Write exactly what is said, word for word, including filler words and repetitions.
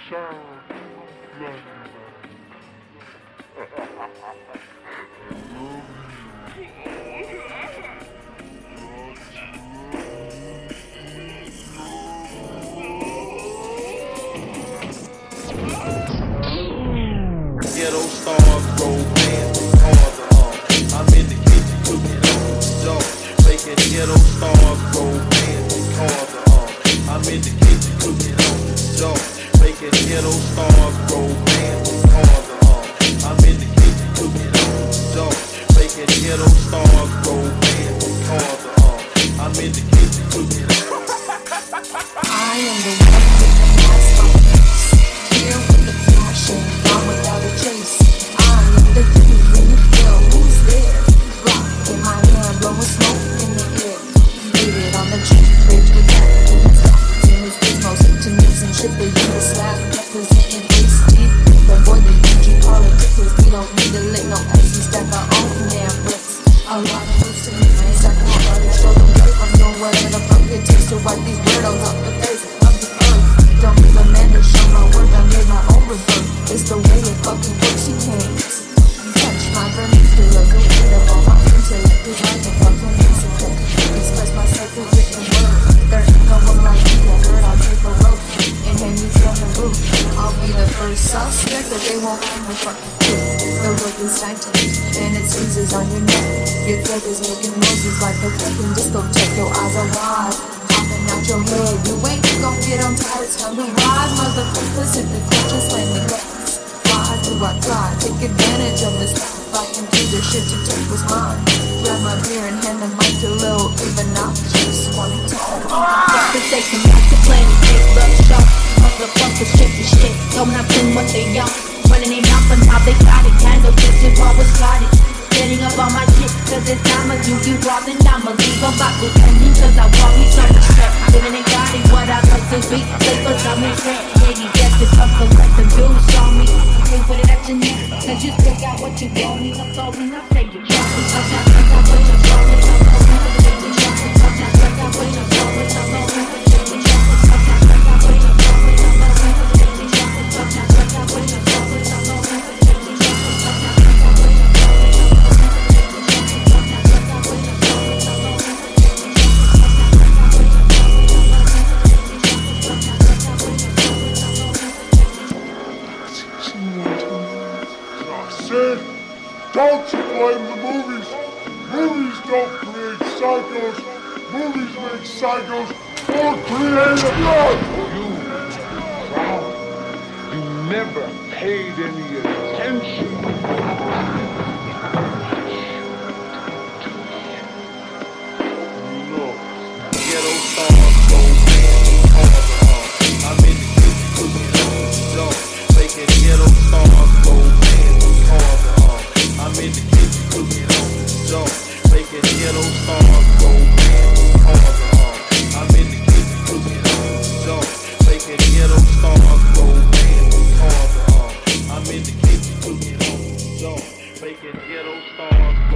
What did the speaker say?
Ghetto stars, romance, cars are on. I'm in the kitchen cooking on the stove, making ghetto stars, romance, cars are on. I'm in the kitchen cooking on the stove, making ghetto stars, romance, cars are on. I'm in the kitchen cooking on the stove, making ghetto stars, romance, cars are on. I'm in the kitchen cooking on. I am the one with the mask on, here with the passion, gone without a chase. I am the dude when you feel who's there. Rock in my hand, blowing smoke in the air. Get it on the cheap bridge with that. Team is gizmos, intimates and shit, but you the slap representing H D. But boy, the U G politics, we don't need to lick no ice. We stack our own damn bricks. A lot of moves to me, man. Stack my body, show them dirt. I'm doing whatever the fuck it takes to wipe these weirdos off the face of the earth. Don't need a man to show my work, I made my own rebirth. It's the way it fucking works, you can't touch my vernacular. The weight of all my intellect is like a fucking musical. Express myself in written words. There ain't no one like me, I heard I'll take a rope and hang you from the roof. I'll be the first suspect that they won't find the fucking truth. The look is tightened and it squeezes on your neck. Your throat is making noises like a fucking discotheque. Your eyes are wide, popping out your head. You ain't gon' get on tight, it's time to ride. Motherfuckers hit the clutch and slam the gas. Why do I try? Take advantage of this life. I can do the shit you take was mine. Grab my beer and hand the mic to Lil Even I just wanna talk. Motherfuckers take some back to play and take love show. Motherfuckers shit the shit, don't have to what they young. Running their mouth but now they got it. Candle just as well was started. Getting up on my shit, cause it's time of you. You raw then I'ma leave a box with me. Cause I want me so much stress. Living in God is what I like to be. Play for some rent. Yeah, you guess it's up to let them do show me. Can't put it at your neck. Cause you still got what you want. Need I'm sorry, I say you want me. Cause I got what you want. Cause I got what you want. Cause I got what you want. Said, don't you blame the movies. Movies don't create psychos. Movies make psychos more creative. You, Brown, you never paid any attention. No. Ghetto stars, romance, cars are on. I'm in the kitchen cooking on the stove, making ghetto stars, romance, cars are on. I'm in the kitchen cooking on the stove, making ghetto stars, romance, cars are on. I'm in the kitchen cooking on the stove, making ghetto stars, romance, cars are on. I'm in the kitchen cooking on the stove, making ghetto stars.